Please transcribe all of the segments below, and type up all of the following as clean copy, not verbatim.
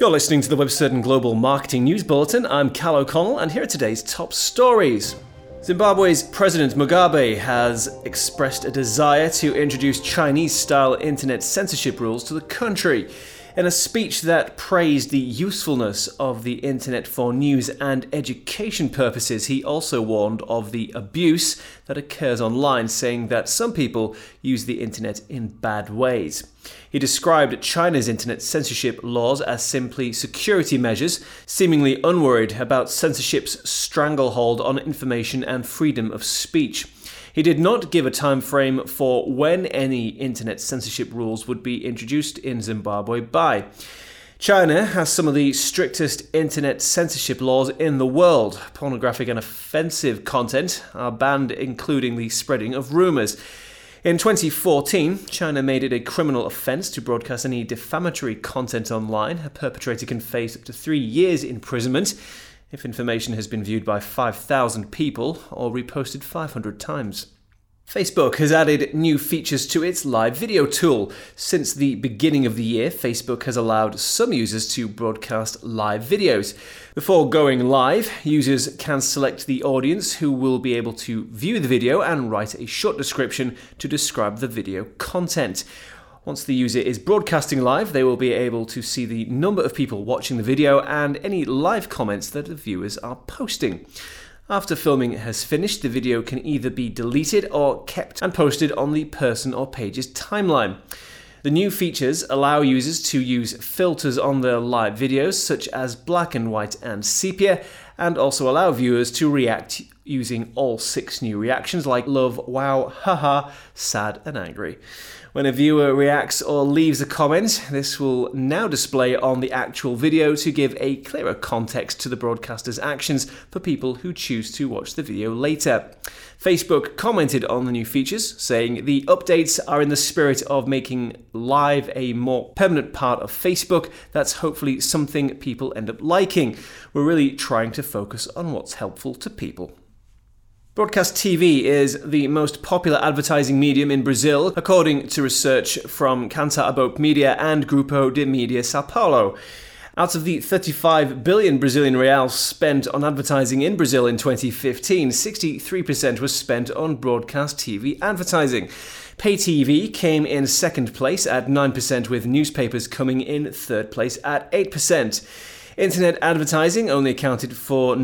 You're listening to the WebCertain Global Marketing News Bulletin. I'm Cal O'Connell, and here are today's top stories. Zimbabwe's President Mugabe has expressed a desire to introduce Chinese-style internet censorship rules to the country. In a speech that praised the usefulness of the internet for news and education purposes, he also warned of the abuse that occurs online, saying that some people use the internet in bad ways. He described China's internet censorship laws as simply security measures, seemingly unworried about censorship's stranglehold on information and freedom of speech. He did not give a time frame for when any internet censorship rules would be introduced in Zimbabwe by. China has some of the strictest internet censorship laws in the world. Pornographic and offensive content are banned, including the spreading of rumors. In 2014, China made it a criminal offense to broadcast any defamatory content online. A perpetrator can face up to 3 years imprisonment if information has been viewed by 5,000 people or reposted 500 times. Facebook has added new features to its live video tool. Since the beginning of the year, Facebook has allowed some users to broadcast live videos. Before going live, users can select the audience who will be able to view the video and write a short description to describe the video content. Once the user is broadcasting live, they will be able to see the number of people watching the video and any live comments that the viewers are posting. After filming has finished, the video can either be deleted or kept and posted on the person or page's timeline. The new features allow users to use filters on their live videos, such as black and white and sepia, and also allow viewers to react using all 6 new reactions like love, wow, haha, sad, and angry. When a viewer reacts or leaves a comment, this will now display on the actual video to give a clearer context to the broadcaster's actions for people who choose to watch the video later. Facebook commented on the new features, saying the updates are in the spirit of making live a more permanent part of Facebook. That's hopefully something people end up liking. We're really trying to focus on what's helpful to people. Broadcast TV is the most popular advertising medium in Brazil, according to research from Cantar Abop Media and Grupo de Mídia São Paulo. Out of the 35 billion Brazilian reais spent on advertising in Brazil in 2015, 63% was spent on broadcast TV advertising. Pay TV came in second place at 9%, with newspapers coming in third place at 8%. Internet advertising only accounted for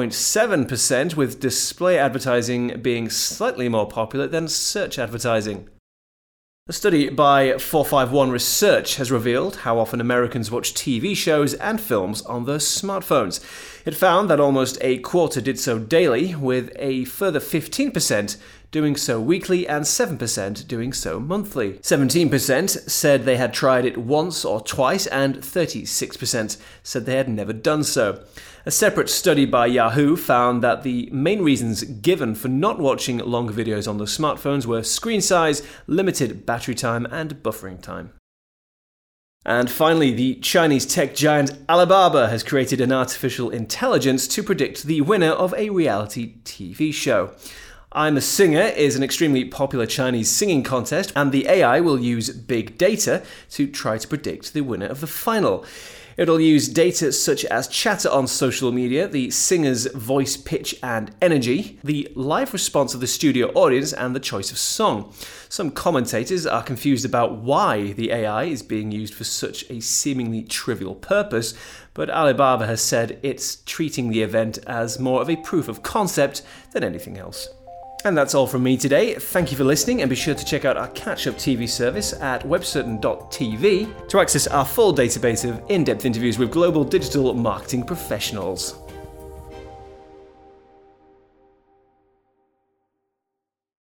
9.7%, with display advertising being slightly more popular than search advertising. A study by 451 Research has revealed how often Americans watch TV shows and films on their smartphones. It found that almost a quarter did so daily, with a further 15% doing so weekly and 7% doing so monthly. 17% said they had tried it once or twice, and 36% said they had never done so. A separate study by Yahoo found that the main reasons given for not watching longer videos on their smartphones were screen size, limited battery time, and buffering time. And finally, the Chinese tech giant Alibaba has created an artificial intelligence to predict the winner of a reality TV show. I'm a Singer is an extremely popular Chinese singing contest, and the AI will use big data to try to predict the winner of the final. It'll use data such as chatter on social media, the singer's voice pitch and energy, the live response of the studio audience, and the choice of song. Some commentators are confused about why the AI is being used for such a seemingly trivial purpose, but Alibaba has said it's treating the event as more of a proof of concept than anything else. And that's all from me today. Thank you for listening, and be sure to check out our catch-up TV service at webcertain.tv to access our full database of in-depth interviews with global digital marketing professionals.